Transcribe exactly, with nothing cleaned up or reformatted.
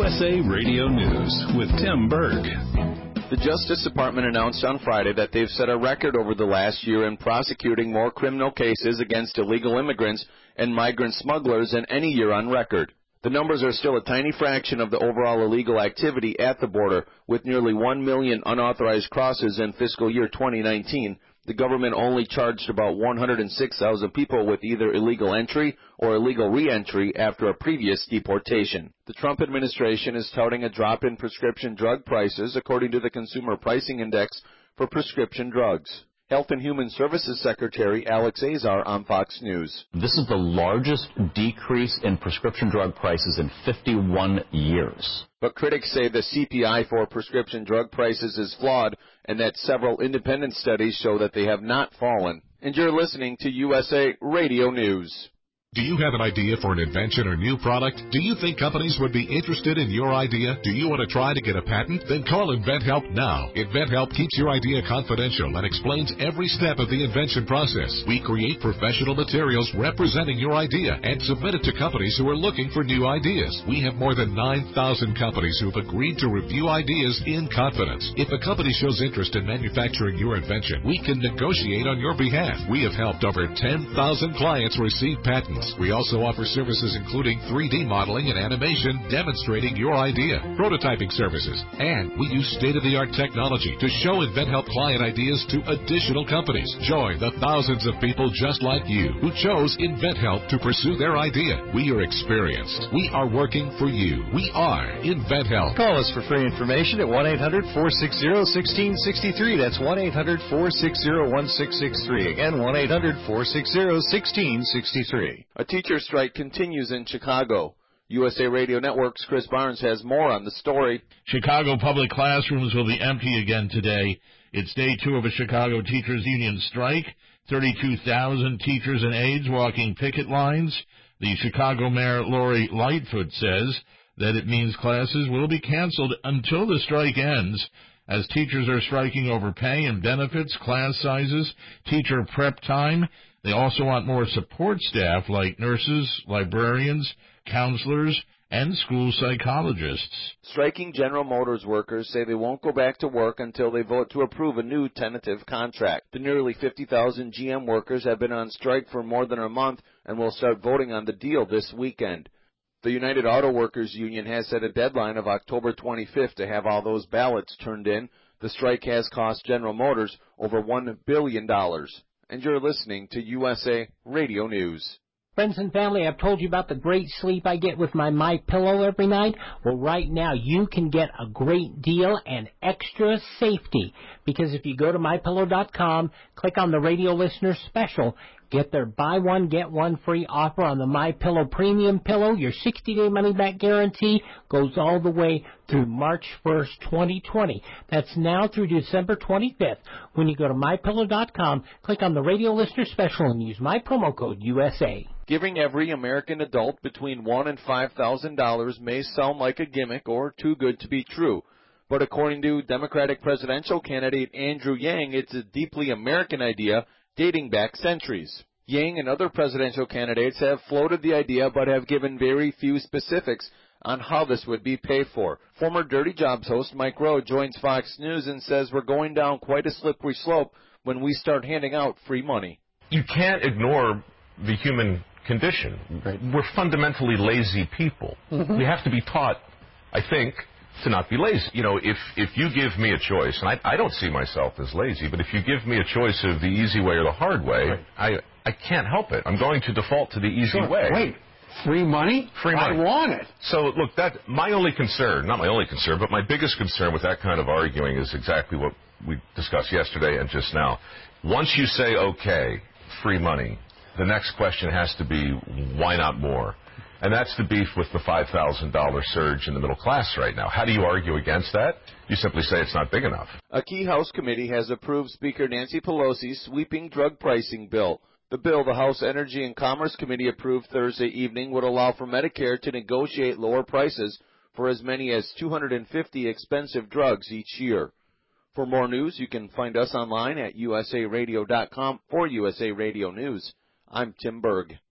S A Radio News with Tim Berg. The Justice Department announced on Friday that they've set a record over the last year in prosecuting more criminal cases against illegal immigrants and migrant smugglers than any year on record. The numbers are still a tiny fraction of the overall illegal activity at the border, with nearly one million unauthorized crosses in fiscal year twenty nineteen. The government only charged about one hundred six thousand people with either illegal entry or illegal re-entry after a previous deportation. The Trump administration is touting a drop in prescription drug prices, according to the Consumer Pricing Index for prescription drugs. Health and Human Services Secretary Alex Azar on Fox News. This is the largest decrease in prescription drug prices in fifty-one years. But critics say the C P I for prescription drug prices is flawed and that several independent studies show that they have not fallen. And you're listening to U S A Radio News. Do you have an idea for an invention or new product? Do you think companies would be interested in your idea? Do you want to try to get a patent? Then call InventHelp now. InventHelp keeps your idea confidential and explains every step of the invention process. We create professional materials representing your idea and submit it to companies who are looking for new ideas. We have more than nine thousand companies who have agreed to review ideas in confidence. If a company shows interest in manufacturing your invention, we can negotiate on your behalf. We have helped over ten thousand clients receive patents. We also offer services including three D modeling and animation demonstrating your idea, prototyping services, and we use state-of-the-art technology to show InventHelp client ideas to additional companies. Join the thousands of people just like you who chose InventHelp to pursue their idea. We are experienced. We are working for you. We are InventHelp. Call us for free information at one eight hundred, four six zero, one six six three. That's one eight hundred, four six zero, one six six three. Again, one eight hundred, four six zero, one six six three. A teacher strike continues in Chicago. U S A Radio Network's Chris Barnes has more on the story. Chicago public classrooms will be empty again today. It's day two of a Chicago teachers union strike. thirty-two thousand teachers and aides walking picket lines. The Chicago Mayor Lori Lightfoot says that it means classes will be canceled until the strike ends, as teachers are striking over pay and benefits, class sizes, teacher prep time. They also want more support staff like nurses, librarians, counselors, and school psychologists. Striking General Motors workers say they won't go back to work until they vote to approve a new tentative contract. The nearly fifty thousand G M workers have been on strike for more than a month and will start voting on the deal this weekend. The United Auto Workers Union has set a deadline of October twenty-fifth to have all those ballots turned in. The strike has cost General Motors over one billion dollars. And you're listening to U S A Radio News. Friends and family, I've told you about the great sleep I get with my MyPillow every night. Well, right now you can get a great deal and extra safety, because if you go to my pillow dot com, click on the radio listener special, get their buy one, get one free offer on the MyPillow Premium Pillow. Your sixty-day money-back guarantee goes all the way through March first, twenty twenty. That's now through December twenty-fifth. When you go to my pillow dot com, click on the radio listener special and use my promo code U S A. Giving every American adult between one thousand dollars and five thousand dollars may sound like a gimmick or too good to be true. But according to Democratic presidential candidate Andrew Yang, it's a deeply American idea dating back centuries. Yang and other presidential candidates have floated the idea but have given very few specifics on how this would be paid for. Former Dirty Jobs host Mike Rowe joins Fox News and says we're going down quite a slippery slope when we start handing out free money. You can't ignore the human condition. Right. We're fundamentally lazy people. Mm-hmm. We have to be taught, I think, to not be lazy. You know, if if you give me a choice, and I, I don't see myself as lazy, but if you give me a choice of the easy way or the hard way, right. I I can't help it. I'm going to default to the easy sure. way. Wait, free money? Free money. I want it. So, look, that my only concern, not my only concern, but my biggest concern with that kind of arguing is exactly what we discussed yesterday and just now. Once you say, okay, free money, the next question has to be, why not more? And that's the beef with the five thousand dollars surge in the middle class right now. How do you argue against that? You simply say it's not big enough. A key House committee has approved Speaker Nancy Pelosi's sweeping drug pricing bill. The bill the House Energy and Commerce Committee approved Thursday evening would allow for Medicare to negotiate lower prices for as many as two hundred fifty expensive drugs each year. For more news, you can find us online at U S A radio dot com. For U S A Radio News, I'm Tim Berg.